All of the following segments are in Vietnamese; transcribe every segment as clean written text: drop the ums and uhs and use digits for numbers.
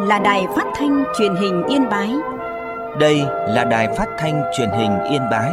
là Đài Phát thanh Truyền hình Yên Bái. Đây là Đài Phát thanh Truyền hình Yên Bái.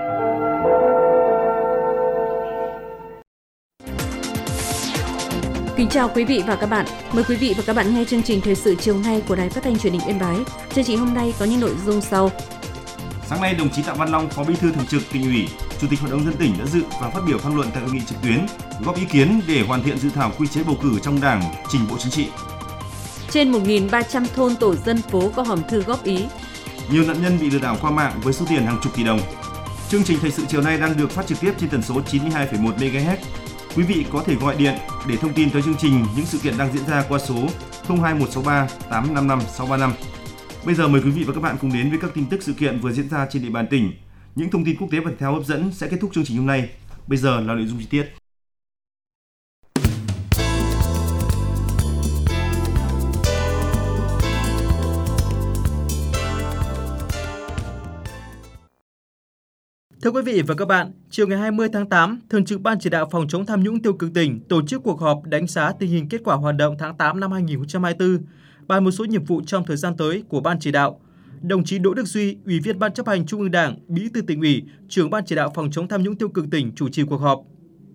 Kính chào quý vị và các bạn. Mời quý vị và các bạn nghe chương trình thời sự chiều nay của Đài Phát thanh Truyền hình Yên Bái. Chương trình hôm nay có những nội dung sau. Sáng nay, đồng chí Tạ Văn Long, Phó Bí thư Thường trực Tỉnh ủy, Chủ tịch Hội đồng nhân dân tỉnh đã dự và phát biểu tham luận tại hội nghị trực tuyến, góp ý kiến để hoàn thiện dự thảo quy chế bầu cử trong Đảng trình Bộ Chính trị. Trên 1.300 thôn tổ dân phố có hòm thư góp ý. Nhiều nạn nhân bị lừa đảo qua mạng với số tiền hàng chục tỷ đồng. Chương trình thời sự chiều nay đang được phát trực tiếp trên tần số 92,1 MHz. Quý vị có thể gọi điện để thông tin tới chương trình những sự kiện đang diễn ra qua số 02163 855 635. Bây giờ mời quý vị và các bạn cùng đến với các tin tức sự kiện vừa diễn ra trên địa bàn tỉnh. Những thông tin quốc tế và thể thao hấp dẫn sẽ kết thúc chương trình hôm nay. Bây giờ là nội dung chi tiết. Thưa quý vị và các bạn, chiều ngày 20 tháng 8, Thường trực Ban Chỉ đạo phòng chống tham nhũng tiêu cực tỉnh tổ chức cuộc họp đánh giá tình hình kết quả hoạt động tháng 8 năm 2024, bàn một số nhiệm vụ trong thời gian tới của Ban Chỉ đạo. Đồng chí Đỗ Đức Duy, Ủy viên Ban Chấp hành Trung ương Đảng, Bí thư Tỉnh ủy, Trưởng Ban Chỉ đạo phòng chống tham nhũng tiêu cực tỉnh chủ trì cuộc họp.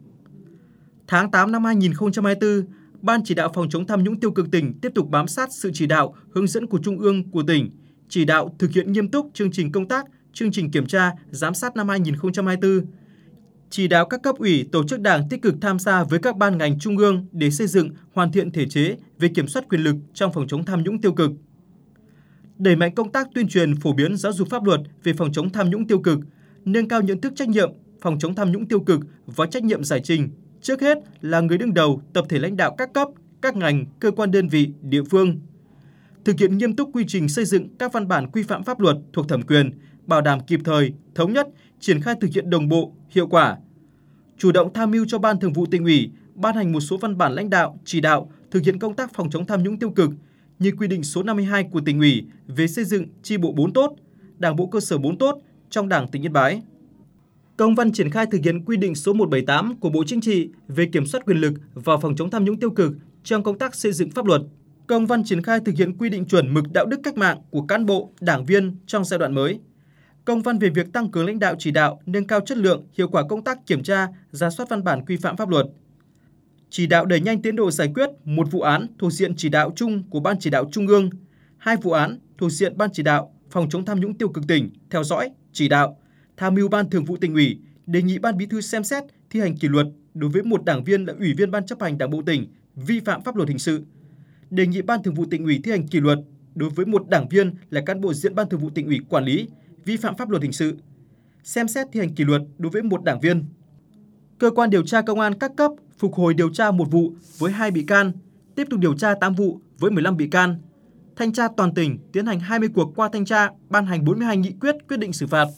Tháng 8 năm 2024, Ban Chỉ đạo phòng chống tham nhũng tiêu cực tỉnh tiếp tục bám sát sự chỉ đạo, hướng dẫn của Trung ương, của tỉnh, chỉ đạo thực hiện nghiêm túc chương trình công tác, chương trình kiểm tra, giám sát năm 2024, chỉ đạo các cấp ủy, tổ chức Đảng tích cực tham gia với các ban ngành trung ương để xây dựng, hoàn thiện thể chế về kiểm soát quyền lực trong phòng chống tham nhũng tiêu cực. Đẩy mạnh công tác tuyên truyền phổ biến giáo dục pháp luật về phòng chống tham nhũng tiêu cực, nâng cao nhận thức trách nhiệm phòng chống tham nhũng tiêu cực và trách nhiệm giải trình, trước hết là người đứng đầu, tập thể lãnh đạo các cấp, các ngành, cơ quan đơn vị, địa phương. Thực hiện nghiêm túc quy trình xây dựng các văn bản quy phạm pháp luật thuộc thẩm quyền, bảo đảm kịp thời, thống nhất, triển khai thực hiện đồng bộ, hiệu quả. Chủ động tham mưu cho Ban Thường vụ Tỉnh ủy ban hành một số văn bản lãnh đạo, chỉ đạo thực hiện công tác phòng chống tham nhũng tiêu cực như quy định số 52 của Tỉnh ủy về xây dựng chi bộ 4 tốt, Đảng bộ cơ sở 4 tốt trong Đảng tỉnh Yên Bái. Công văn triển khai thực hiện quy định số 178 của Bộ Chính trị về kiểm soát quyền lực và phòng chống tham nhũng tiêu cực trong công tác xây dựng pháp luật. Công văn triển khai thực hiện quy định chuẩn mực đạo đức cách mạng của cán bộ, đảng viên trong giai đoạn mới. Công văn về việc tăng cường lãnh đạo chỉ đạo, nâng cao chất lượng, hiệu quả công tác kiểm tra, rà soát văn bản quy phạm pháp luật. Chỉ đạo đẩy nhanh tiến độ giải quyết một vụ án thuộc diện chỉ đạo chung của Ban Chỉ đạo Trung ương, 2 vụ án thuộc diện Ban Chỉ đạo phòng chống tham nhũng tiêu cực tỉnh theo dõi, chỉ đạo, tham mưu Ban Thường vụ Tỉnh ủy đề nghị Ban Bí thư xem xét thi hành kỷ luật đối với một đảng viên là Ủy viên Ban Chấp hành Đảng bộ tỉnh vi phạm pháp luật hình sự. Đề nghị Ban Thường vụ Tỉnh ủy thi hành kỷ luật đối với một đảng viên là cán bộ diện Ban Thường vụ Tỉnh ủy quản lý vi phạm pháp luật hình sự, xem xét thi hành kỷ luật đối với một đảng viên. Cơ quan điều tra công an các cấp phục hồi điều tra một vụ với 2 bị can, tiếp tục điều tra 8 vụ với 15 bị can. Thanh tra toàn tỉnh tiến hành 20 cuộc qua thanh tra, ban hành 42 nghị quyết, quyết định xử phạt.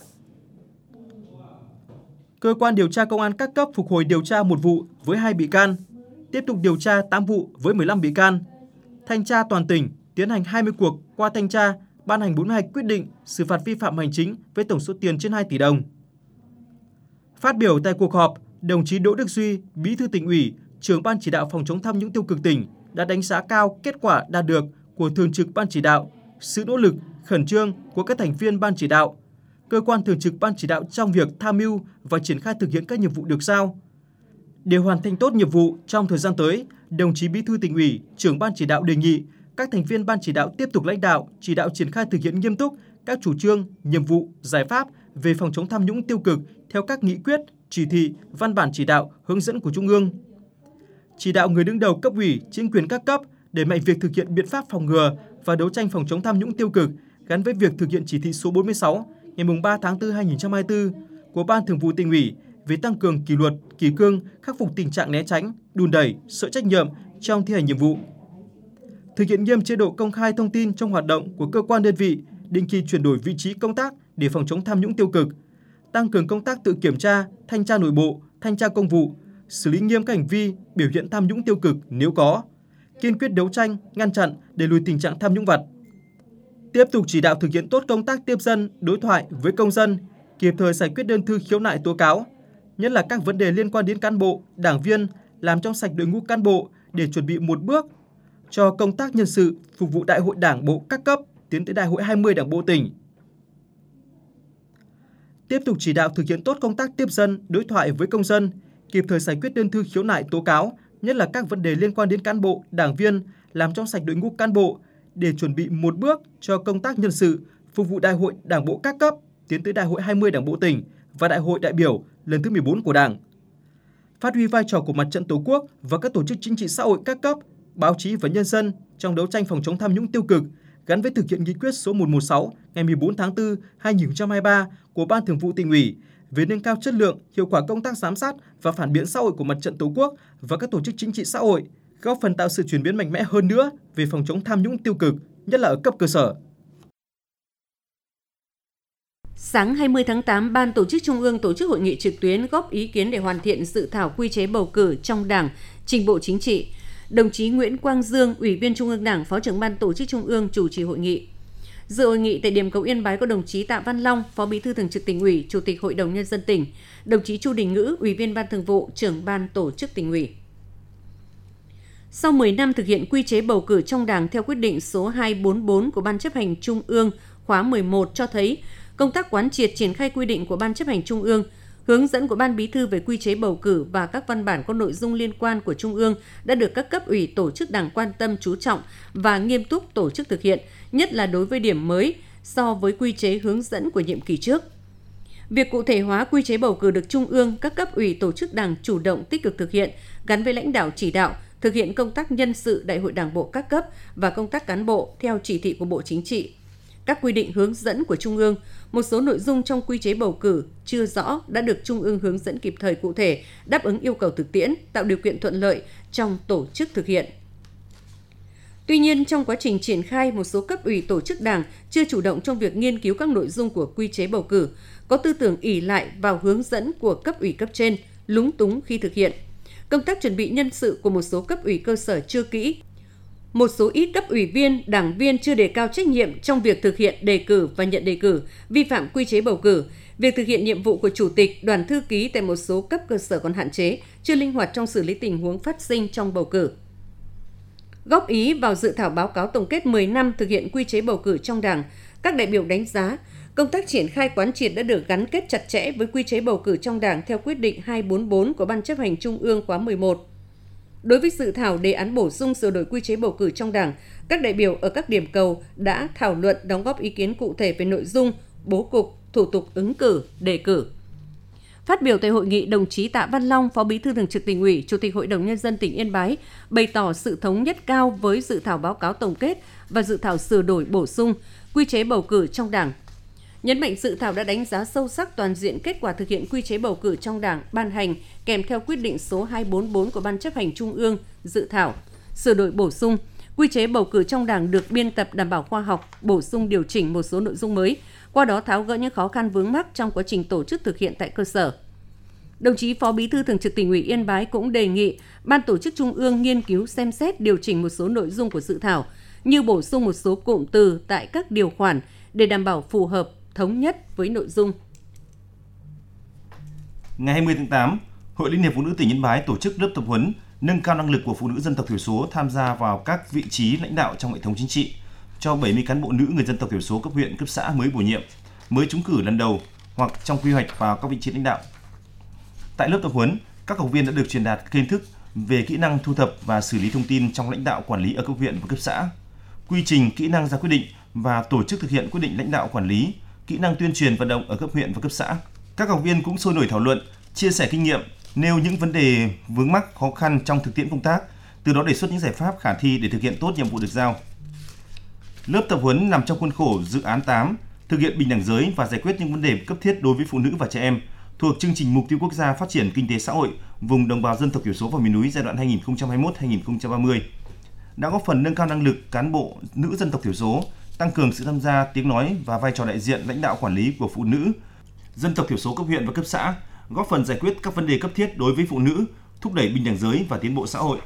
Cơ quan điều tra công an các cấp phục hồi điều tra một vụ với 2 bị can, tiếp tục điều tra 8 vụ với 15 bị can. Thanh tra toàn tỉnh tiến hành 20 cuộc qua thanh tra, ban hành 42 quyết định xử phạt vi phạm hành chính với tổng số tiền trên 2 tỷ đồng. Phát biểu tại cuộc họp, đồng chí Đỗ Đức Duy, Bí thư Tỉnh ủy, Trưởng Ban Chỉ đạo phòng chống tham nhũng tiêu cực tỉnh đã đánh giá cao kết quả đạt được của Thường trực Ban Chỉ đạo, sự nỗ lực, khẩn trương của các thành viên Ban Chỉ đạo, cơ quan thường trực Ban Chỉ đạo trong việc tham mưu và triển khai thực hiện các nhiệm vụ được giao. Để hoàn thành tốt nhiệm vụ trong thời gian tới, đồng chí Bí thư Tỉnh ủy, Trưởng Ban Chỉ đạo đề nghị các thành viên Ban Chỉ đạo tiếp tục lãnh đạo, chỉ đạo triển khai thực hiện nghiêm túc các chủ trương, nhiệm vụ, giải pháp về phòng chống tham nhũng tiêu cực theo các nghị quyết, chỉ thị, văn bản chỉ đạo, hướng dẫn của Trung ương. Chỉ đạo người đứng đầu cấp ủy, chính quyền các cấp đẩy mạnh việc thực hiện biện pháp phòng ngừa và đấu tranh phòng chống tham nhũng tiêu cực gắn với việc thực hiện chỉ thị số 46 ngày 3 tháng 4 2024 của Ban Thường vụ Tỉnh ủy về tăng cường kỷ luật, kỷ cương, khắc phục tình trạng né tránh, đùn đẩy, sợ trách nhiệm trong thi hành nhiệm vụ. Thực hiện nghiêm chế độ công khai thông tin trong hoạt động của cơ quan đơn vị, định kỳ chuyển đổi vị trí công tác để phòng chống tham nhũng tiêu cực, tăng cường công tác tự kiểm tra, thanh tra nội bộ, thanh tra công vụ, xử lý nghiêm các hành vi, biểu hiện tham nhũng tiêu cực nếu có, kiên quyết đấu tranh, ngăn chặn, đẩy lùi tình trạng tham nhũng vặt. Tiếp tục chỉ đạo thực hiện tốt công tác tiếp dân, đối thoại với công dân, kịp thời giải quyết đơn thư khiếu nại tố cáo, nhất là các vấn đề liên quan đến cán bộ, đảng viên, làm trong sạch đội ngũ cán bộ để chuẩn bị một bước cho công tác nhân sự phục vụ Đại hội Đảng bộ các cấp tiến tới Đại hội 20 Đảng bộ tỉnh. Tiếp tục chỉ đạo thực hiện tốt công tác tiếp dân, đối thoại với công dân, kịp thời giải quyết đơn thư khiếu nại tố cáo, nhất là các vấn đề liên quan đến cán bộ, đảng viên, làm trong sạch đội ngũ cán bộ để chuẩn bị một bước cho công tác nhân sự phục vụ Đại hội Đảng bộ các cấp tiến tới Đại hội 20 Đảng bộ tỉnh và Đại hội đại biểu lần thứ 14 của Đảng. Phát huy vai trò của Mặt trận Tổ quốc và các tổ chức chính trị xã hội các cấp, báo chí và nhân dân trong đấu tranh phòng chống tham nhũng tiêu cực gắn với thực hiện nghị quyết số 116 ngày 14 tháng 4 2023 của Ban Thường vụ Tỉnh ủy về nâng cao chất lượng, hiệu quả công tác giám sát và phản biện xã hội của Mặt trận Tổ quốc và các tổ chức chính trị xã hội, góp phần tạo sự chuyển biến mạnh mẽ hơn nữa về phòng chống tham nhũng tiêu cực, nhất là ở cấp cơ sở. Sáng 20 tháng 8, Ban Tổ chức Trung ương tổ chức hội nghị trực tuyến góp ý kiến để hoàn thiện dự thảo quy chế bầu cử trong Đảng, trình Bộ Chính trị. Đồng chí Nguyễn Quang Dương, Ủy viên Trung ương Đảng, Phó trưởng Ban Tổ chức Trung ương chủ trì hội nghị. Dự hội nghị tại điểm cầu Yên Bái có đồng chí Tạ Văn Long, Phó Bí thư Thường trực Tỉnh ủy, Chủ tịch Hội đồng Nhân dân tỉnh, đồng chí Chu Đình Ngữ, Ủy viên Ban Thường vụ, Trưởng Ban Tổ chức Tỉnh ủy. Sau 10 năm thực hiện quy chế bầu cử trong Đảng theo quyết định số 244 của Ban Chấp hành Trung ương khóa 11 cho thấy công tác quán triệt triển khai quy định của Ban Chấp hành Trung ương, hướng dẫn của Ban Bí thư về quy chế bầu cử và các văn bản có nội dung liên quan của Trung ương đã được các cấp ủy tổ chức Đảng quan tâm chú trọng và nghiêm túc tổ chức thực hiện, nhất là đối với điểm mới so với quy chế hướng dẫn của nhiệm kỳ trước. Việc cụ thể hóa quy chế bầu cử được Trung ương, các cấp ủy tổ chức Đảng chủ động tích cực thực hiện, gắn với lãnh đạo chỉ đạo, thực hiện công tác nhân sự Đại hội Đảng bộ các cấp và công tác cán bộ theo chỉ thị của Bộ Chính trị. Các quy định hướng dẫn của Trung ương, một số nội dung trong quy chế bầu cử chưa rõ đã được Trung ương hướng dẫn kịp thời cụ thể, đáp ứng yêu cầu thực tiễn, tạo điều kiện thuận lợi trong tổ chức thực hiện. Tuy nhiên, trong quá trình triển khai, một số cấp ủy tổ chức Đảng chưa chủ động trong việc nghiên cứu các nội dung của quy chế bầu cử, có tư tưởng ỷ lại vào hướng dẫn của cấp ủy cấp trên, lúng túng khi thực hiện. Công tác chuẩn bị nhân sự của một số cấp ủy cơ sở chưa kỹ. Một số ít cấp ủy viên, đảng viên chưa đề cao trách nhiệm trong việc thực hiện đề cử và nhận đề cử, vi phạm quy chế bầu cử. Việc thực hiện nhiệm vụ của Chủ tịch, Đoàn thư ký tại một số cấp cơ sở còn hạn chế, chưa linh hoạt trong xử lý tình huống phát sinh trong bầu cử. Góp ý vào dự thảo báo cáo tổng kết 10 năm thực hiện quy chế bầu cử trong Đảng, các đại biểu đánh giá công tác triển khai quán triệt đã được gắn kết chặt chẽ với quy chế bầu cử trong Đảng theo quyết định 244 của Ban Chấp hành Trung ương khóa 11. Đối với dự thảo đề án bổ sung sửa đổi quy chế bầu cử trong Đảng, các đại biểu ở các điểm cầu đã thảo luận đóng góp ý kiến cụ thể về nội dung, bố cục, thủ tục ứng cử, đề cử. Phát biểu tại hội nghị, đồng chí Tạ Văn Long, Phó Bí thư Thường trực Tỉnh ủy, Chủ tịch Hội đồng Nhân dân tỉnh Yên Bái bày tỏ sự thống nhất cao với dự thảo báo cáo tổng kết và dự thảo sửa đổi bổ sung quy chế bầu cử trong Đảng. Nhấn mạnh dự thảo đã đánh giá sâu sắc toàn diện kết quả thực hiện quy chế bầu cử trong Đảng ban hành kèm theo quyết định số 244 của Ban Chấp hành Trung ương, dự thảo sửa đổi bổ sung quy chế bầu cử trong Đảng được biên tập đảm bảo khoa học, bổ sung điều chỉnh một số nội dung mới, qua đó tháo gỡ những khó khăn vướng mắc trong quá trình tổ chức thực hiện tại cơ sở. Đồng chí Phó Bí thư Thường trực Tỉnh ủy Yên Bái cũng đề nghị Ban Tổ chức Trung ương nghiên cứu xem xét điều chỉnh một số nội dung của dự thảo, như bổ sung một số cụm từ tại các điều khoản để đảm bảo phù hợp, thống nhất với nội dung. Ngày 20 tháng 8, Hội Liên hiệp Phụ nữ tỉnh Yên Bái tổ chức lớp tập huấn nâng cao năng lực của phụ nữ dân tộc thiểu số tham gia vào các vị trí lãnh đạo trong hệ thống chính trị cho 70 cán bộ nữ người dân tộc thiểu số cấp huyện, cấp xã mới bổ nhiệm, mới trúng cử lần đầu hoặc trong quy hoạch vào các vị trí lãnh đạo. Tại lớp tập huấn, các học viên đã được truyền đạt kiến thức về kỹ năng thu thập và xử lý thông tin trong lãnh đạo quản lý ở cấp huyện và cấp xã, quy trình kỹ năng ra quyết định và tổ chức thực hiện quyết định lãnh đạo quản lý, kỹ năng tuyên truyền vận động ở cấp huyện và cấp xã. Các học viên cũng sôi nổi thảo luận, chia sẻ kinh nghiệm, nêu những vấn đề vướng mắc khó khăn trong thực tiễn công tác, từ đó đề xuất những giải pháp khả thi để thực hiện tốt nhiệm vụ được giao. Lớp tập huấn nằm trong khuôn khổ dự án 8, thực hiện bình đẳng giới và giải quyết những vấn đề cấp thiết đối với phụ nữ và trẻ em, thuộc chương trình Mục tiêu Quốc gia Phát triển Kinh tế Xã hội vùng đồng bào dân tộc thiểu số và miền núi giai đoạn 2021-2030, đã góp phần nâng cao năng lực cán bộ nữ dân tộc thiểu số, tăng cường sự tham gia, tiếng nói và vai trò đại diện lãnh đạo quản lý của phụ nữ dân tộc thiểu số cấp huyện và cấp xã, góp phần giải quyết các vấn đề cấp thiết đối với phụ nữ, thúc đẩy bình đẳng giới và tiến bộ xã hội.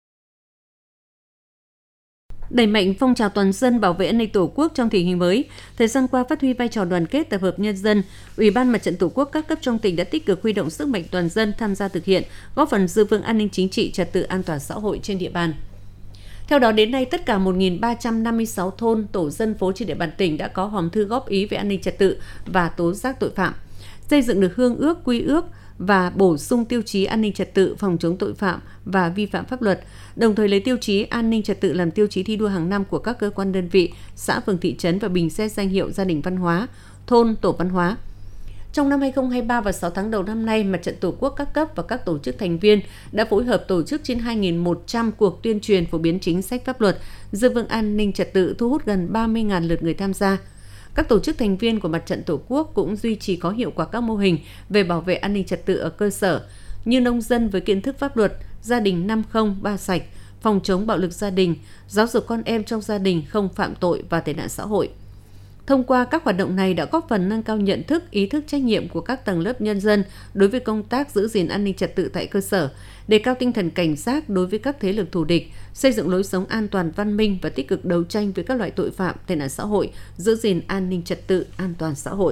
Đẩy mạnh phong trào toàn dân bảo vệ an ninh Tổ quốc trong tình hình mới, thời gian qua phát huy vai trò đoàn kết tập hợp nhân dân, Ủy ban Mặt trận Tổ quốc các cấp trong tỉnh đã tích cực huy động sức mạnh toàn dân tham gia thực hiện, góp phần giữ vững an ninh chính trị, trật tự an toàn xã hội trên địa bàn. Theo đó, đến nay, tất cả 1.356 thôn, tổ dân phố trên địa bàn tỉnh đã có hòm thư góp ý về an ninh trật tự và tố giác tội phạm, xây dựng được hương ước, quy ước và bổ sung tiêu chí an ninh trật tự, phòng chống tội phạm và vi phạm pháp luật, đồng thời lấy tiêu chí an ninh trật tự làm tiêu chí thi đua hàng năm của các cơ quan đơn vị, xã phường thị trấn và bình xét danh hiệu gia đình văn hóa, thôn, tổ văn hóa. Trong năm 2023 và 6 tháng đầu năm nay, Mặt trận Tổ quốc các cấp và các tổ chức thành viên đã phối hợp tổ chức trên 2.100 cuộc tuyên truyền phổ biến chính sách pháp luật, giữ vững an ninh trật tự, thu hút gần 30.000 lượt người tham gia. Các tổ chức thành viên của Mặt trận Tổ quốc cũng duy trì có hiệu quả các mô hình về bảo vệ an ninh trật tự ở cơ sở, như nông dân với kiến thức pháp luật, gia đình 50 3 sạch, phòng chống bạo lực gia đình, giáo dục con em trong gia đình không phạm tội và tệ nạn xã hội. Thông qua các hoạt động này đã góp phần nâng cao nhận thức, ý thức trách nhiệm của các tầng lớp nhân dân đối với công tác giữ gìn an ninh trật tự tại cơ sở, đề cao tinh thần cảnh giác đối với các thế lực thù địch, xây dựng lối sống an toàn văn minh và tích cực đấu tranh với các loại tội phạm, tệ nạn xã hội, giữ gìn an ninh trật tự, an toàn xã hội.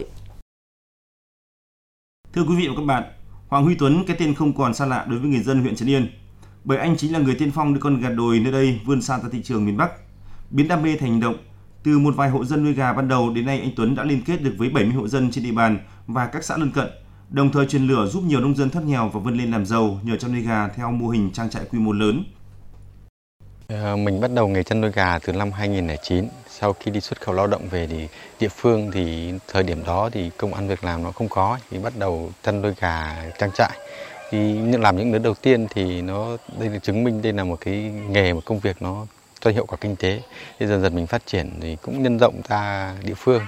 Thưa quý vị và các bạn, Hoàng Huy Tuấn, cái tên không còn xa lạ đối với người dân huyện Trấn Yên, bởi anh chính là người tiên phong đưa con gà đồi nơi đây vươn xa ra thị trường miền Bắc, biến đam mê thành hành động. Từ một vài hộ dân nuôi gà ban đầu đến nay, anh Tuấn đã liên kết được với 70 hộ dân trên địa bàn và các xã lân cận, đồng thời truyền lửa giúp nhiều nông dân thoát nghèo và vươn lên làm giàu nhờ chăn nuôi gà theo mô hình trang trại quy mô lớn. Mình bắt đầu nghề chăn nuôi gà từ năm 2009. Sau khi đi xuất khẩu lao động về thì địa phương thì thời điểm đó thì công ăn việc làm nó không có, thì bắt đầu chăn nuôi gà trang trại. Thì làm những đứa đầu tiên thì đây là chứng minh đây là một cái nghề, một công việc nó cho hiệu quả kinh tế. Thì dần dần mình phát triển thì cũng nhân rộng ra địa phương.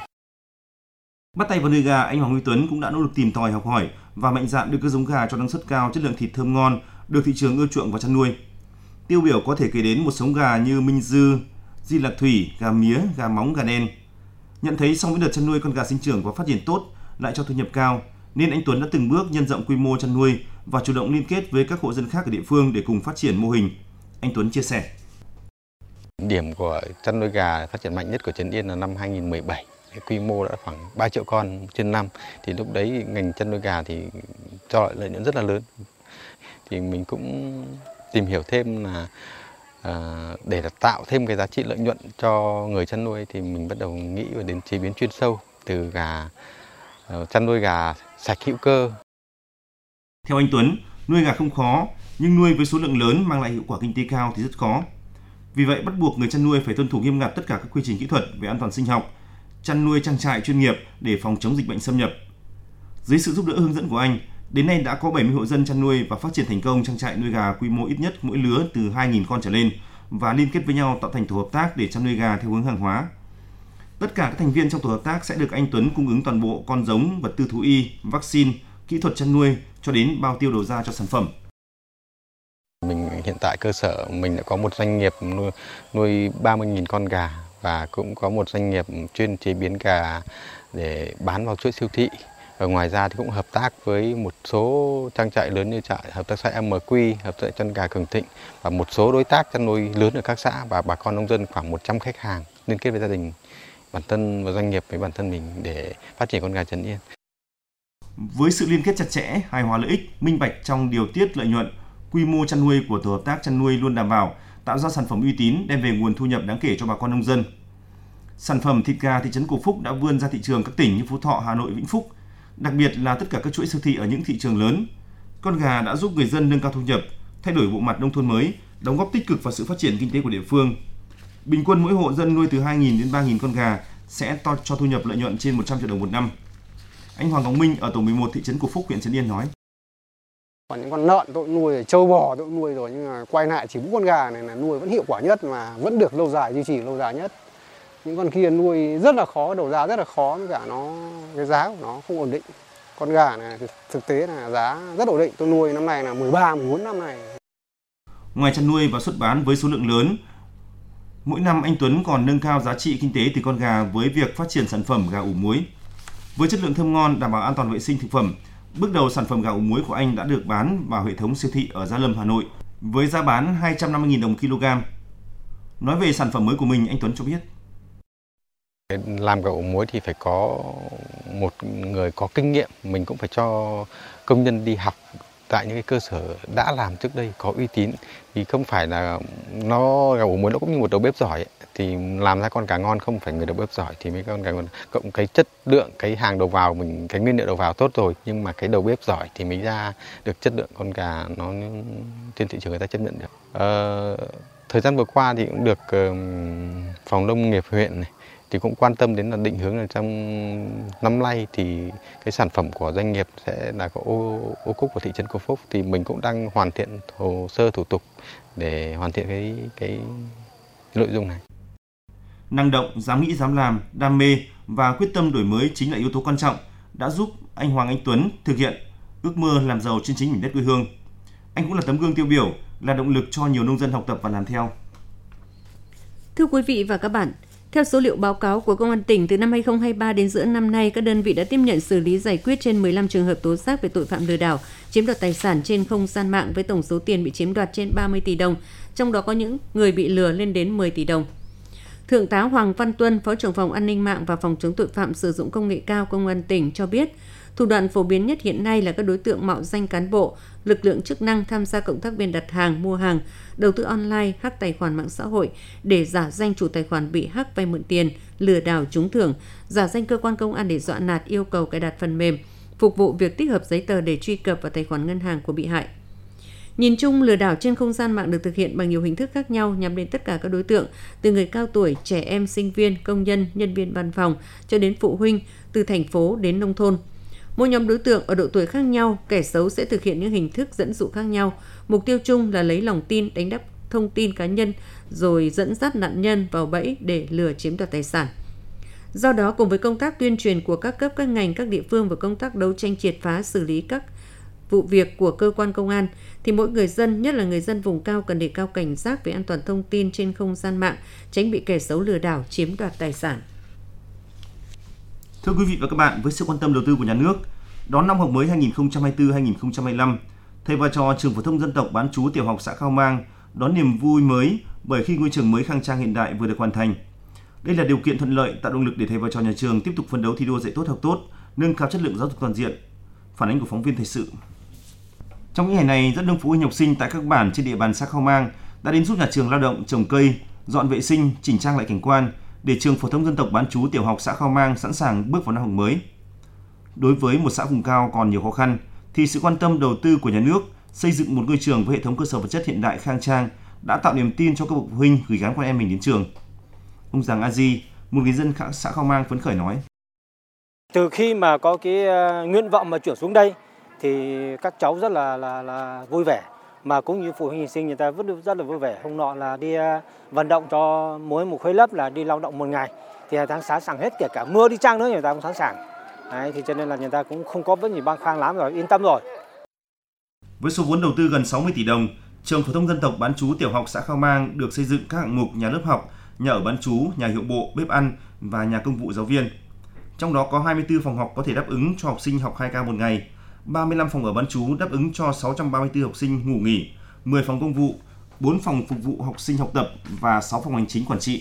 Bắt tay vào nuôi gà, anh Hoàng Huy Tuấn cũng đã nỗ lực tìm tòi, học hỏi và mạnh dạn đưa các giống gà cho năng suất cao, chất lượng thịt thơm ngon, được thị trường ưa chuộng và chăn nuôi. Tiêu biểu có thể kể đến một giống gà như Minh Dư, Di Lạc Thủy, gà mía, gà móng, gà đen. Nhận thấy sau những đợt chăn nuôi con gà sinh trưởng và phát triển tốt, lại cho thu nhập cao, nên anh Tuấn đã từng bước nhân rộng quy mô chăn nuôi và chủ động liên kết với các hộ dân khác ở địa phương để cùng phát triển mô hình. Anh Tuấn chia sẻ. Điểm của chăn nuôi gà phát triển mạnh nhất của Trấn Yên là năm 2017. Quy mô đã khoảng 3 triệu con trên năm. Thì lúc đấy ngành chăn nuôi gà thì cho lại lợi nhuận rất là lớn. Thì mình cũng tìm hiểu thêm là để tạo thêm cái giá trị lợi nhuận cho người chăn nuôi thì mình bắt đầu nghĩ về đến chế biến chuyên sâu từ gà, chăn nuôi gà sạch hữu cơ. Theo anh Tuấn, nuôi gà không khó, nhưng nuôi với số lượng lớn mang lại hiệu quả kinh tế cao thì rất khó. Vì vậy bắt buộc người chăn nuôi phải tuân thủ nghiêm ngặt tất cả các quy trình kỹ thuật về an toàn sinh học, chăn nuôi trang trại chuyên nghiệp để phòng chống dịch bệnh xâm nhập. Dưới sự giúp đỡ hướng dẫn của anh, đến nay đã có 70 hộ dân chăn nuôi và phát triển thành công trang trại nuôi gà quy mô ít nhất mỗi lứa từ 2.000 con trở lên và liên kết với nhau tạo thành tổ hợp tác để chăn nuôi gà theo hướng hàng hóa. Tất cả các thành viên trong tổ hợp tác sẽ được anh Tuấn cung ứng toàn bộ con giống, vật tư thú y, vaccine, kỹ thuật chăn nuôi cho đến bao tiêu đầu ra cho sản phẩm. Mình hiện tại cơ sở mình đã có một doanh nghiệp nuôi 30.000 con gà và cũng có một doanh nghiệp chuyên chế biến gà để bán vào chuỗi siêu thị. Và ngoài ra thì cũng hợp tác với một số trang trại lớn như trại hợp tác xã MQ, hợp tác xã chăn gà Cường Thịnh và một số đối tác chăn nuôi lớn ở các xã và bà con nông dân khoảng 100 khách hàng liên kết với gia đình bản thân và doanh nghiệp với bản thân mình để phát triển con gà Trấn Yên. Với sự liên kết chặt chẽ, hài hòa lợi ích, minh bạch trong điều tiết lợi nhuận, quy mô chăn nuôi của tổ hợp tác chăn nuôi luôn đảm bảo, tạo ra sản phẩm uy tín, đem về nguồn thu nhập đáng kể cho bà con nông dân. Sản phẩm thịt gà thị trấn Cổ Phúc đã vươn ra thị trường các tỉnh như Phú Thọ, Hà Nội, Vĩnh Phúc, đặc biệt là tất cả các chuỗi siêu thị ở những thị trường lớn. Con gà đã giúp người dân nâng cao thu nhập, thay đổi bộ mặt nông thôn mới, đóng góp tích cực vào sự phát triển kinh tế của địa phương. Bình quân mỗi hộ dân nuôi từ 2.000 đến 3.000 con gà sẽ cho thu nhập lợi nhuận trên 100 triệu đồng một năm. Anh Hoàng Ngọc Minh ở tổ 11 thị trấn Cổ Phúc, huyện Trấn Yên nói: Còn những con lợn tôi nuôi, trâu bò tôi nuôi rồi, nhưng mà quay lại chỉ 4 con gà này là nuôi vẫn hiệu quả nhất mà vẫn được lâu dài, duy trì lâu dài nhất. Những con kia nuôi rất là khó, đầu ra rất là khó, với cả cái giá của nó không ổn định. Con gà này thực tế là giá rất ổn định, tôi nuôi năm nay là 13, 14 năm này. Ngoài chăn nuôi và xuất bán với số lượng lớn, mỗi năm anh Tuấn còn nâng cao giá trị kinh tế từ con gà với việc phát triển sản phẩm gà ủ muối. Với chất lượng thơm ngon, đảm bảo an toàn vệ sinh thực phẩm, bước đầu sản phẩm gà ủ muối của anh đã được bán vào hệ thống siêu thị ở Gia Lâm, Hà Nội với giá bán 250.000 đồng kg. Nói về sản phẩm mới của mình, anh Tuấn cho biết: Làm gà ủ muối thì phải có một người có kinh nghiệm, mình cũng phải cho công nhân đi học tại những cái cơ sở đã làm trước đây có uy tín, thì không phải là nó gà ổ muối nó cũng như một đầu bếp giỏi ấy. Thì làm ra con cá ngon không phải người đầu bếp giỏi thì mấy con cá ngon, cộng cái chất lượng, cái hàng đầu vào mình, cái nguyên liệu đầu vào tốt rồi, nhưng mà cái đầu bếp giỏi thì mới ra được chất lượng con gà nó trên thị trường người ta chấp nhận được. Thời gian vừa qua thì cũng được phòng nông nghiệp huyện này thì cũng quan tâm đến là định hướng là trong năm nay thì cái sản phẩm của doanh nghiệp sẽ là có ô cúc của thị trấn Cầu Phúc, thì mình cũng đang hoàn thiện hồ sơ thủ tục để hoàn thiện cái nội dung này. Năng động, dám nghĩ dám làm, đam mê và quyết tâm đổi mới chính là yếu tố quan trọng đã giúp anh Hoàng Anh Tuấn thực hiện ước mơ làm giàu trên chính mảnh đất quê hương. Anh cũng là tấm gương tiêu biểu, là động lực cho nhiều nông dân học tập và làm theo. Thưa quý vị và các bạn, theo số liệu báo cáo của Công an tỉnh, từ năm 2023 đến giữa năm nay, các đơn vị đã tiếp nhận xử lý giải quyết trên 15 trường hợp tố giác về tội phạm lừa đảo, chiếm đoạt tài sản trên không gian mạng với tổng số tiền bị chiếm đoạt trên 30 tỷ đồng, trong đó có những người bị lừa lên đến 10 tỷ đồng. Thượng tá Hoàng Văn Tuân, Phó trưởng phòng An ninh mạng và Phòng chống tội phạm sử dụng công nghệ cao Công an tỉnh cho biết, thủ đoạn phổ biến nhất hiện nay là các đối tượng mạo danh cán bộ, lực lượng chức năng tham gia cộng tác viên đặt hàng, mua hàng, đầu tư online, hack tài khoản mạng xã hội để giả danh chủ tài khoản bị hack vay mượn tiền, lừa đảo trúng thưởng, giả danh cơ quan công an để dọa nạt yêu cầu cài đặt phần mềm, phục vụ việc tích hợp giấy tờ để truy cập vào tài khoản ngân hàng của bị hại. Nhìn chung, lừa đảo trên không gian mạng được thực hiện bằng nhiều hình thức khác nhau nhằm đến tất cả các đối tượng, từ người cao tuổi, trẻ em, sinh viên, công nhân, nhân viên văn phòng cho đến phụ huynh, từ thành phố đến nông thôn. Mỗi nhóm đối tượng ở độ tuổi khác nhau, kẻ xấu sẽ thực hiện những hình thức dẫn dụ khác nhau. Mục tiêu chung là lấy lòng tin, đánh cắp thông tin cá nhân rồi dẫn dắt nạn nhân vào bẫy để lừa chiếm đoạt tài sản. Do đó, cùng với công tác tuyên truyền của các cấp, các ngành, các địa phương và công tác đấu tranh triệt phá xử lý các vụ việc của cơ quan công an, thì mỗi người dân, nhất là người dân vùng cao, cần đề cao cảnh giác về an toàn thông tin trên không gian mạng, tránh bị kẻ xấu lừa đảo chiếm đoạt tài sản. Thưa quý vị và các bạn, với sự quan tâm đầu tư của nhà nước, đón năm học mới 2024-2025, thầy và trò trường phổ thông dân tộc bán trú tiểu học xã Khao Mang đón niềm vui mới bởi khi ngôi trường mới khang trang hiện đại vừa được hoàn thành. Đây là điều kiện thuận lợi tạo động lực để thầy và trò nhà trường tiếp tục phấn đấu thi đua dạy tốt học tốt, nâng cao chất lượng giáo dục toàn diện. Phản ánh của phóng viên thời sự. Trong những ngày này, rất đông phụ huynh học sinh tại các bản trên địa bàn xã Khao Mang đã đến giúp nhà trường lao động trồng cây, dọn vệ sinh, chỉnh trang lại cảnh quan để trường phổ thông dân tộc bán trú tiểu học xã Khao Mang sẵn sàng bước vào năm học mới. Đối với một xã vùng cao còn nhiều khó khăn, thì sự quan tâm đầu tư của nhà nước xây dựng một ngôi trường với hệ thống cơ sở vật chất hiện đại khang trang đã tạo niềm tin cho các bậc phụ huynh gửi gắm con em mình đến trường. Ông Giàng A Di, một người dân xã Khao Mang phấn khởi nói: Từ khi mà có cái nguyện vọng mà chuyển xuống đây thì các cháu rất là vui vẻ, mà cũng như phụ huynh học sinh người ta vẫn rất là vui vẻ. Hôm nọ là đi vận động cho mỗi một khối lớp là đi lao động một ngày, thì người ta sẵn sàng hết, kể cả mưa đi chăng nữa người ta cũng sẵn sàng. Đấy, thì cho nên là người ta cũng không có vấn gì băn khoăn lắm rồi, yên tâm rồi. Với số vốn đầu tư gần 60 tỷ đồng, trường phổ thông dân tộc bán trú tiểu học xã Khao Mang được xây dựng các hạng mục nhà lớp học, nhà ở bán trú, nhà hiệu bộ, bếp ăn và nhà công vụ giáo viên. Trong đó có 24 phòng học có thể đáp ứng cho học sinh học 2 ca một ngày, 35 phòng ở bán trú đáp ứng cho 634 học sinh ngủ nghỉ, 10 phòng công vụ, 4 phòng phục vụ học sinh học tập và 6 phòng hành chính quản trị.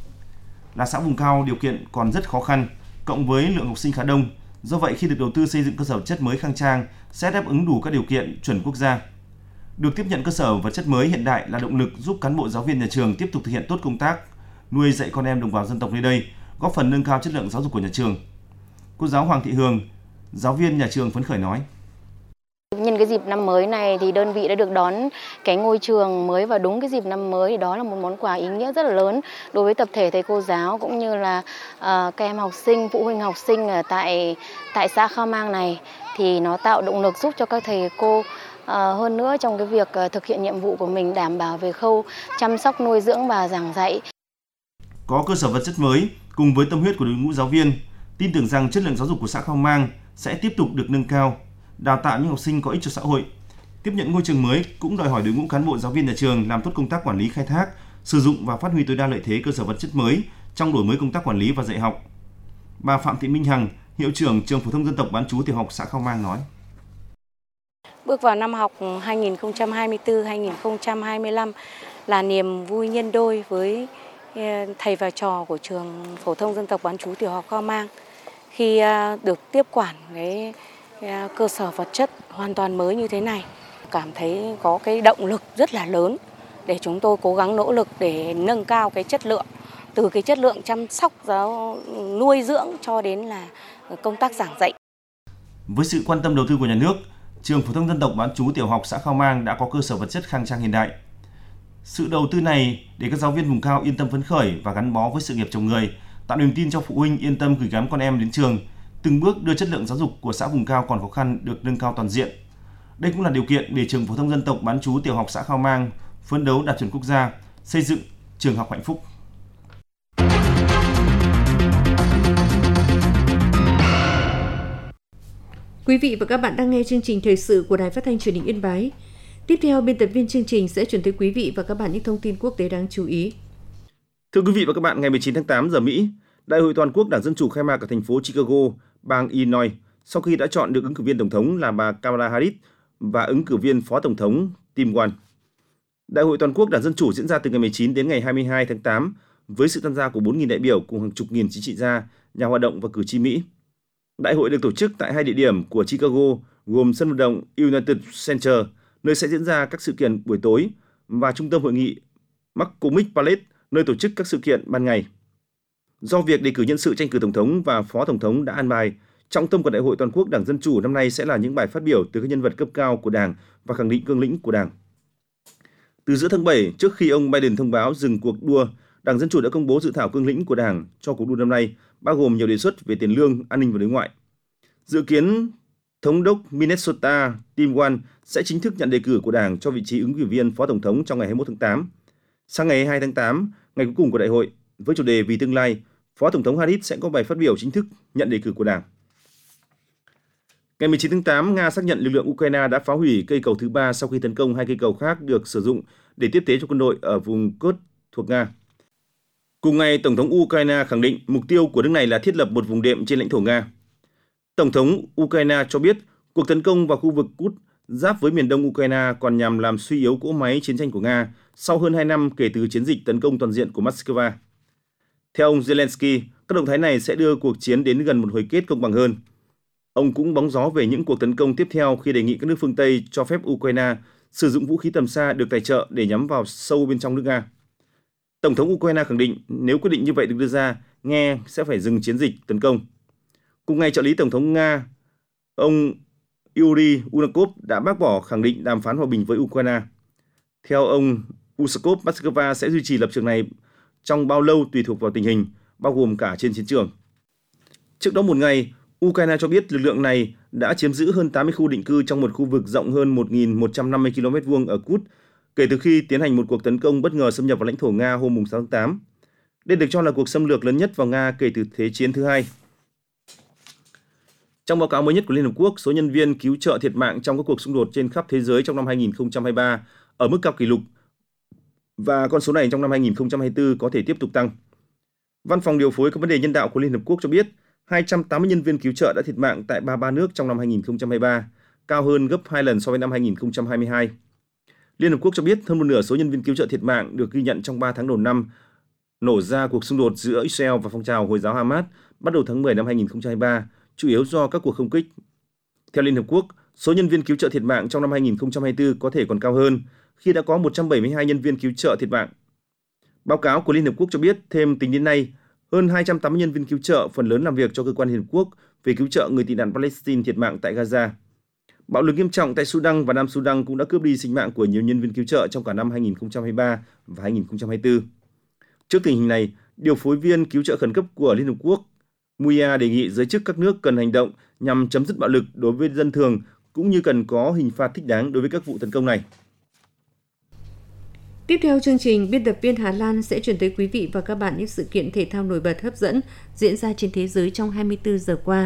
Là xã vùng cao điều kiện còn rất khó khăn, cộng với lượng học sinh khá đông, do vậy khi được đầu tư xây dựng cơ sở vật chất mới khang trang sẽ đáp ứng đủ các điều kiện chuẩn quốc gia. Được tiếp nhận cơ sở vật chất mới hiện đại là động lực giúp cán bộ giáo viên nhà trường tiếp tục thực hiện tốt công tác nuôi dạy con em đồng bào dân tộc nơi đây, góp phần nâng cao chất lượng giáo dục của nhà trường. Cô giáo Hoàng Thị Hương, giáo viên nhà trường phấn khởi nói: Nhân cái dịp năm mới này thì đơn vị đã được đón cái ngôi trường mới vào đúng cái dịp năm mới, thì đó là một món quà ý nghĩa rất là lớn đối với tập thể thầy cô giáo cũng như là các em học sinh, phụ huynh học sinh ở tại xã Khao Mang này, thì nó tạo động lực giúp cho các thầy cô hơn nữa trong cái việc thực hiện nhiệm vụ của mình, đảm bảo về khâu chăm sóc, nuôi dưỡng và giảng dạy. Có cơ sở vật chất mới cùng với tâm huyết của đội ngũ giáo viên, tin tưởng rằng chất lượng giáo dục của xã Khao Mang sẽ tiếp tục được nâng cao, đào tạo những học sinh có ích cho xã hội. Tiếp nhận ngôi trường mới cũng đòi hỏi đội ngũ cán bộ giáo viên nhà trường làm tốt công tác quản lý khai thác, sử dụng và phát huy tối đa lợi thế cơ sở vật chất mới trong đổi mới công tác quản lý và dạy học. Bà Phạm Thị Minh Hằng, hiệu trưởng trường phổ thông dân tộc bán trú tiểu học xã Khao Mang nói: Bước vào năm học 2024-2025 là niềm vui nhân đôi với thầy và trò của trường phổ thông dân tộc bán trú tiểu học Khao Mang khi được tiếp quản cái cơ sở vật chất hoàn toàn mới như thế này. Cảm thấy có cái động lực rất là lớn để chúng tôi cố gắng nỗ lực để nâng cao cái chất lượng, từ cái chất lượng chăm sóc giáo nuôi dưỡng cho đến là công tác giảng dạy. Với sự quan tâm đầu tư của nhà nước, trường phổ thông dân tộc bán trú tiểu học xã Khao Mang đã có cơ sở vật chất khang trang hiện đại. Sự đầu tư này để các giáo viên vùng cao yên tâm phấn khởi và gắn bó với sự nghiệp trồng người, tạo niềm tin cho phụ huynh yên tâm gửi gắm con em đến trường, từng bước đưa chất lượng giáo dục của xã vùng cao còn khó khăn được nâng cao toàn diện. Đây cũng là điều kiện để trường phổ thông dân tộc bán trú tiểu học xã Khao Mang phấn đấu đạt chuẩn quốc gia, xây dựng trường học hạnh phúc. Quý vị và các bạn đang nghe chương trình thời sự của Đài Phát thanh Truyền hình Yên Bái. Tiếp theo, biên tập viên chương trình sẽ chuyển tới quý vị và các bạn những thông tin quốc tế đáng chú ý. Thưa quý vị và các bạn, ngày 19 tháng 8 giờ Mỹ, Đại hội toàn quốc Đảng Dân Chủ khai mạc ở thành phố Chicago, bang Illinois, sau khi đã chọn được ứng cử viên tổng thống là bà Kamala Harris và ứng cử viên phó tổng thống Tim Walz. Đại hội toàn quốc Đảng Dân Chủ diễn ra từ ngày 19 đến ngày 22 tháng 8 với sự tham gia của 4.000 đại biểu cùng hàng chục nghìn chính trị gia, nhà hoạt động và cử tri Mỹ. Đại hội được tổ chức tại hai địa điểm của Chicago gồm sân vận động United Center, nơi sẽ diễn ra các sự kiện buổi tối, và trung tâm hội nghị McCormick Palace, nơi tổ chức các sự kiện ban ngày. Do việc đề cử nhân sự tranh cử tổng thống và phó tổng thống đã an bài, trọng tâm của Đại hội toàn quốc Đảng Dân Chủ năm nay sẽ là những bài phát biểu từ các nhân vật cấp cao của Đảng và khẳng định cương lĩnh của Đảng. Từ giữa tháng 7, trước khi ông Biden thông báo dừng cuộc đua, Đảng Dân Chủ đã công bố dự thảo cương lĩnh của Đảng cho cuộc đua năm nay, bao gồm nhiều đề xuất về tiền lương, an ninh và đối ngoại. Dự kiến, Thống đốc Minnesota Tim Walz sẽ chính thức nhận đề cử của Đảng cho vị trí ứng cử viên phó tổng thống trong ngày 21 tháng 8. Sang ngày 22 tháng 8, ngày cuối cùng của đại hội, với chủ đề Vì tương lai, phó tổng thống Harris sẽ có bài phát biểu chính thức nhận đề cử của Đảng. Ngày 19 tháng 8, Nga xác nhận lực lượng Ukraine đã phá hủy cây cầu thứ 3 sau khi tấn công hai cây cầu khác được sử dụng để tiếp tế cho quân đội ở vùng Kursk thuộc Nga. Cùng ngày, Tổng thống Ukraine khẳng định mục tiêu của nước này là thiết lập một vùng đệm trên lãnh thổ Nga. Tổng thống Ukraine cho biết cuộc tấn công vào khu vực Kursk giáp với miền đông Ukraine còn nhằm làm suy yếu cỗ máy chiến tranh của Nga sau hơn 2 năm kể từ chiến dịch tấn công toàn diện của Moscow. Theo ông Zelensky, các động thái này sẽ đưa cuộc chiến đến gần một hồi kết công bằng hơn. Ông cũng bóng gió về những cuộc tấn công tiếp theo khi đề nghị các nước phương Tây cho phép Ukraine sử dụng vũ khí tầm xa được tài trợ để nhắm vào sâu bên trong nước Nga. Tổng thống Ukraine khẳng định nếu quyết định như vậy được đưa ra, Nga sẽ phải dừng chiến dịch tấn công. Cùng ngày, trợ lý Tổng thống Nga, ông Yuri Ushakov đã bác bỏ khẳng định đàm phán hòa bình với Ukraine. Theo ông Ushakov, Moscow sẽ duy trì lập trường này trong bao lâu tùy thuộc vào tình hình, bao gồm cả trên chiến trường. Trước đó một ngày, Ukraine cho biết lực lượng này đã chiếm giữ hơn 80 khu định cư trong một khu vực rộng hơn 1.150 km2 ở Kursk kể từ khi tiến hành một cuộc tấn công bất ngờ xâm nhập vào lãnh thổ Nga hôm 6 tháng 8. Đây được cho là cuộc xâm lược lớn nhất vào Nga kể từ Thế chiến thứ hai. Trong báo cáo mới nhất của Liên Hợp Quốc, số nhân viên cứu trợ thiệt mạng trong các cuộc xung đột trên khắp thế giới trong năm 2023 ở mức cao kỷ lục, và con số này trong năm 2024 có thể tiếp tục tăng. Văn phòng điều phối các vấn đề nhân đạo của Liên Hợp Quốc cho biết 280 nhân viên cứu trợ đã thiệt mạng tại 33 nước trong năm 2023, cao hơn gấp 2 lần so với năm 2022. Liên Hợp Quốc cho biết hơn một nửa số nhân viên cứu trợ thiệt mạng được ghi nhận trong 3 tháng đầu năm nổ ra cuộc xung đột giữa Israel và phong trào Hồi giáo Hamas bắt đầu tháng 10 năm 2023, chủ yếu do các cuộc không kích. Theo Liên Hợp Quốc, số nhân viên cứu trợ thiệt mạng trong năm 2024 có thể còn cao hơn khi đã có 172 nhân viên cứu trợ thiệt mạng. Báo cáo của Liên Hợp Quốc cho biết thêm tính đến nay, hơn 280 nhân viên cứu trợ phần lớn làm việc cho cơ quan Liên Hợp Quốc về cứu trợ người tị nạn Palestine thiệt mạng tại Gaza. Bạo lực nghiêm trọng tại Sudan và Nam Sudan cũng đã cướp đi sinh mạng của nhiều nhân viên cứu trợ trong cả năm 2023 và 2024. Trước tình hình này, điều phối viên cứu trợ khẩn cấp của Liên Hợp Quốc Muia đề nghị giới chức các nước cần hành động nhằm chấm dứt bạo lực đối với dân thường cũng như cần có hình phạt thích đáng đối với các vụ tấn công này. Tiếp theo chương trình, biên tập viên Hà Lan sẽ chuyển tới quý vị và các bạn những sự kiện thể thao nổi bật hấp dẫn diễn ra trên thế giới trong 24 giờ qua.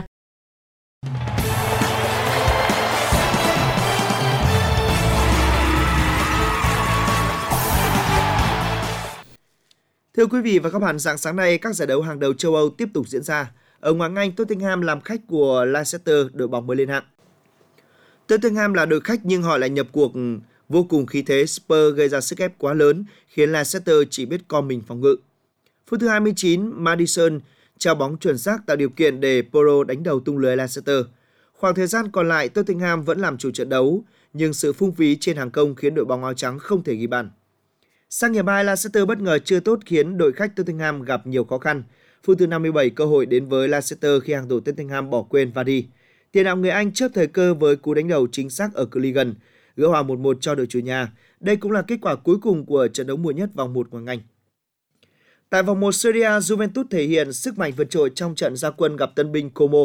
Thưa quý vị và các bạn, rạng sáng nay các giải đấu hàng đầu châu Âu tiếp tục diễn ra. Ở ngoại hạng Anh, Tottenham làm khách của Leicester, đội bóng mới lên hạng. Tottenham là đội khách nhưng họ lại nhập cuộc vô cùng khí thế. Spurs gây ra sức ép quá lớn khiến Leicester chỉ biết co mình phòng ngự. Phút thứ 29, Maddison trao bóng chuẩn xác tạo điều kiện để Porro đánh đầu tung lưới Leicester. Khoảng thời gian còn lại, Tottenham vẫn làm chủ trận đấu, nhưng sự phung phí trên hàng công khiến đội bóng áo trắng không thể ghi bàn. Sang hiệp 2, Leicester bất ngờ chưa tốt khiến đội khách Tottenham gặp nhiều khó khăn. Phút thứ 57, cơ hội đến với Leicester khi hàng thủ Tottenham bỏ quên Vardy. Tiền đạo người Anh chớp thời cơ với cú đánh đầu chính xác ở cự ly gần, gỡ hòa 1-1 cho đội chủ nhà. Đây cũng là kết quả cuối cùng của trận đấu muộn nhất vòng 1 của Anh. Tại vòng 1 Serie A, Juventus thể hiện sức mạnh vượt trội trong trận ra quân gặp tân binh Como.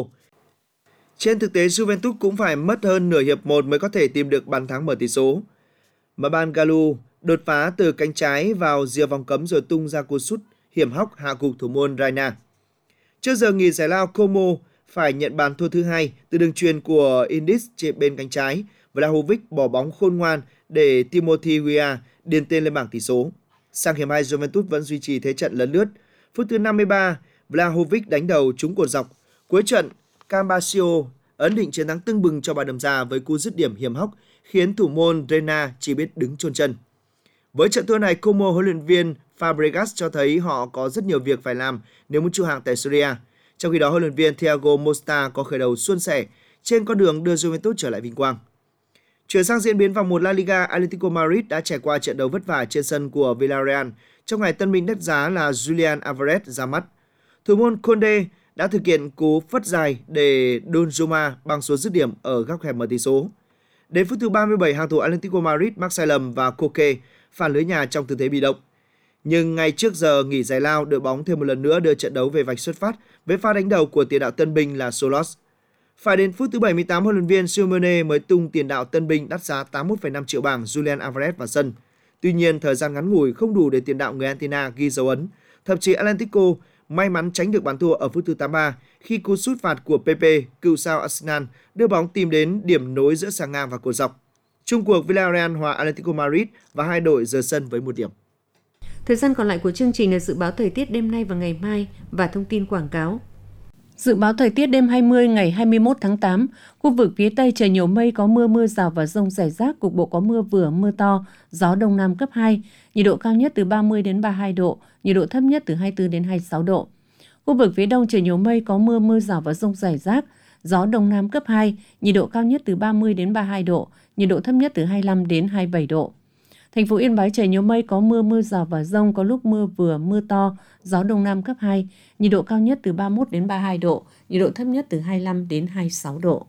Trên thực tế, Juventus cũng phải mất hơn nửa hiệp 1 mới có thể tìm được bàn thắng mở tỷ số. Maban Galu đột phá từ cánh trái vào rìa vòng cấm rồi tung ra cú sút hiểm hóc hạ gục thủ môn Reina. Trước giờ nghỉ giải lao, Como phải nhận bàn thua thứ hai từ đường chuyền của Indić trên bên cánh trái. Vlahovic bỏ bóng khôn ngoan để Timothy Weah điền tên lên bảng tỷ số. Sang hiệp 2, Juventus vẫn duy trì thế trận lấn lướt. Phút thứ 53, Vlahovic đánh đầu trúng cột dọc. Cuối trận, Cambassio ấn định chiến thắng tưng bừng cho bà đầm già với cú dứt điểm hiểm hóc khiến thủ môn Reina chỉ biết đứng chôn chân. Với trận thua này, Como huấn luyện viên Fabregas cho thấy họ có rất nhiều việc phải làm nếu muốn trụ hạng tại Serie A. Trong khi đó, huấn luyện viên Thiago Motta có khởi đầu suôn sẻ trên con đường đưa Juventus trở lại vinh quang. Chuyển sang diễn biến vòng 1 La Liga, Atletico Madrid đã trải qua trận đấu vất vả trên sân của Villarreal trong ngày tân binh đắt giá là Julian Alvarez ra mắt. Thủ môn Koundé đã thực hiện cú phất dài để Donnarumma bằng số dứt điểm ở góc hẹp mở tỷ số. Đến phút thứ 37, hàng thủ Atletico Madrid mắc sai lầm và Koke phản lưới nhà trong tư thế bị động. Nhưng ngay trước giờ nghỉ giải lao, đội bóng thêm một lần nữa đưa trận đấu về vạch xuất phát với pha đánh đầu của tiền đạo tân binh là Solos. Phải đến phút thứ 78, huấn luyện viên Simeone mới tung tiền đạo tân binh đắt giá 81,5 triệu bảng Julian Alvarez vào sân. Tuy nhiên, thời gian ngắn ngủi không đủ để tiền đạo người Argentina ghi dấu ấn. Thậm chí Atletico may mắn tránh được bàn thua ở phút thứ 83 khi cú sút phạt của Pepe, cựu sao Arsenal, đưa bóng tìm đến điểm nối giữa xà ngang và cột dọc. Chung cuộc Villarreal hòa Atletico Madrid và hai đội rời sân với 1 điểm. Thời gian còn lại của chương trình là dự báo thời tiết đêm nay và ngày mai và thông tin quảng cáo. Dự báo thời tiết đêm 20 ngày 21 tháng 8, khu vực phía Tây trời nhiều mây, có mưa rào và dông rải rác, cục bộ có mưa vừa mưa to, gió Đông Nam cấp 2, nhiệt độ cao nhất từ 30 đến 32 độ, nhiệt độ thấp nhất từ 24 đến 26 độ. Khu vực phía Đông trời nhiều mây, có mưa rào và dông rải rác, gió Đông Nam cấp 2, nhiệt độ cao nhất từ 30 đến 32 độ, nhiệt độ thấp nhất từ 25 đến 27 độ. Thành phố Yên Bái trời nhiều mây, có mưa rào và dông, có lúc mưa vừa mưa to, gió Đông Nam cấp 2, nhiệt độ cao nhất từ 31 đến 32 độ, nhiệt độ thấp nhất từ 25 đến 26 độ.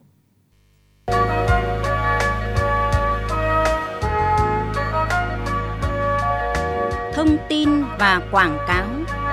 Thông tin và quảng cáo.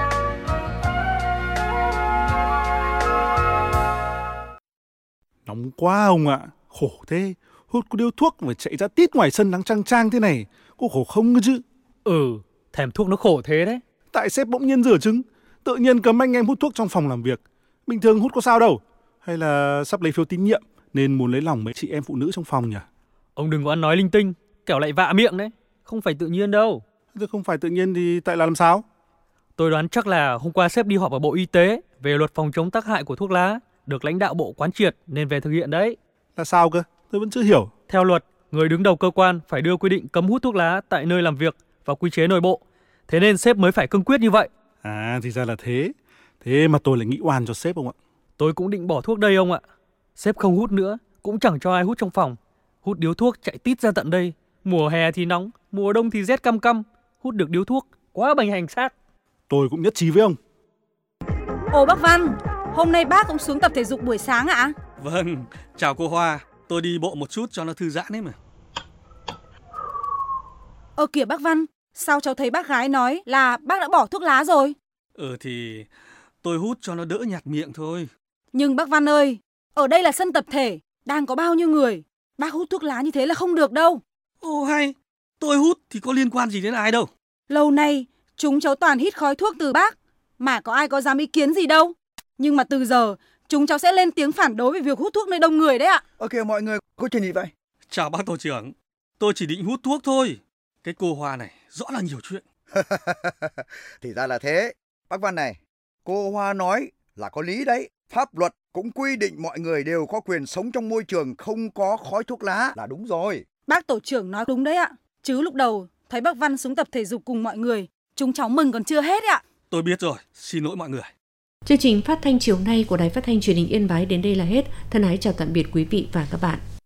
Nóng quá ông ạ, khổ thế. Hút có điếu thuốc mà chạy ra tít ngoài sân nắng chang chang thế này, có khổ không cơ chứ? Thèm thuốc nó khổ thế đấy. Tại sếp bỗng nhiên rửa trứng, tự nhiên cấm anh em hút thuốc trong phòng làm việc. Bình thường hút có sao đâu. Hay là sắp lấy phiếu tín nhiệm nên muốn lấy lòng mấy chị em phụ nữ trong phòng nhỉ? Ông đừng có ăn nói linh tinh, kẻo lại vạ miệng đấy. Không phải tự nhiên đâu. Thế không phải tự nhiên thì tại là làm sao? Tôi đoán chắc là hôm qua sếp đi họp ở Bộ Y tế về luật phòng chống tác hại của thuốc lá, được lãnh đạo bộ quán triệt nên về thực hiện đấy. Là sao cơ? Tôi vẫn chưa hiểu. Theo luật, người đứng đầu cơ quan phải đưa quy định cấm hút thuốc lá tại nơi làm việc vào quy chế nội bộ. Thế nên sếp mới phải cương quyết như vậy. À, thì ra là thế. Thế mà tôi lại nghĩ oan cho sếp ông ạ. Tôi cũng định bỏ thuốc đây ông ạ. Sếp không hút nữa, cũng chẳng cho ai hút trong phòng. Hút điếu thuốc chạy tít ra tận đây. Mùa hè thì nóng, mùa đông thì rét căm căm. Hút được điếu thuốc, quá bành hành xác. Tôi cũng nhất trí với ông. Ồ bác Văn, hôm nay bác cũng xuống tập thể dục buổi sáng ạ? Vâng, chào cô Hoa. Tôi đi bộ một chút cho nó thư giãn ấy mà. Kìa bác Văn, sao cháu thấy bác gái nói là bác đã bỏ thuốc lá rồi? Thì tôi hút cho nó đỡ nhạt miệng thôi. Nhưng bác Văn ơi, ở đây là sân tập thể, đang có bao nhiêu người. Bác hút thuốc lá như thế là không được đâu. Ồ hay, tôi hút thì có liên quan gì đến ai đâu. Lâu nay, chúng cháu toàn hít khói thuốc từ bác, mà có ai có dám ý kiến gì đâu. Nhưng mà từ giờ, chúng cháu sẽ lên tiếng phản đối về việc hút thuốc nơi đông người đấy ạ. Ok mọi người, có chuyện gì vậy? Chào bác tổ trưởng, tôi chỉ định hút thuốc thôi. Cái cô Hoa này rõ là nhiều chuyện. Thì ra là thế. Bác Văn này, cô Hoa nói là có lý đấy. Pháp luật cũng quy định mọi người đều có quyền sống trong môi trường không có khói thuốc lá là đúng rồi. Bác tổ trưởng nói đúng đấy ạ. Chứ lúc đầu thấy bác Văn xuống tập thể dục cùng mọi người, chúng cháu mừng còn chưa hết ạ. Tôi biết rồi, xin lỗi mọi người. Chương trình phát thanh chiều nay của Đài Phát thanh Truyền hình Yên Bái đến đây là hết. Thân ái chào tạm biệt quý vị và các bạn.